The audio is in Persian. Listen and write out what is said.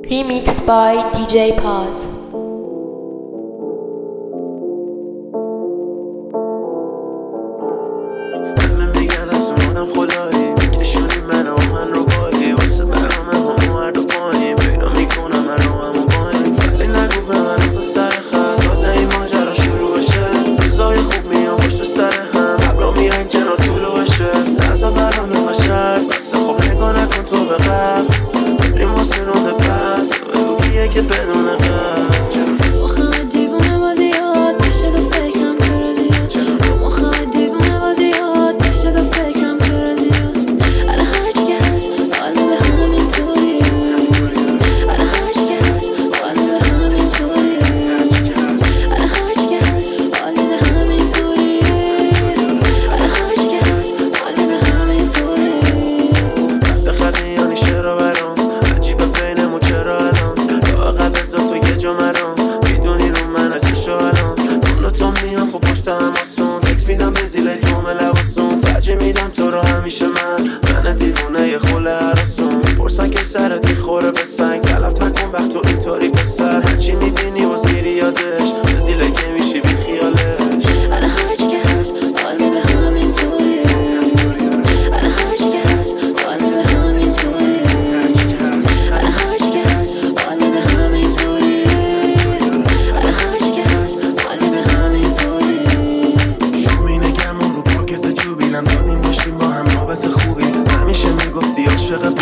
Remixed by DJ Paz. میدم تو رو همیشه من دیوونه خله عرصون پرسن که سرت میخوره به سنگ تلف نکن وقت تو اینطوری به سر هرچی میبینی باز میری یادش زیله که میشی بی خیالش انا هرچی که هست حال میده همینطوری انا هرچی که هست حال میده همینطوری انا هرچی که هست حال میده همینطوری انا هرچی که هست حال میده همینطوری شومینه گرمون رو پاکت جوبینم دادیم داشتیم با هم رابط خوبی همیشه میگفتی عاشق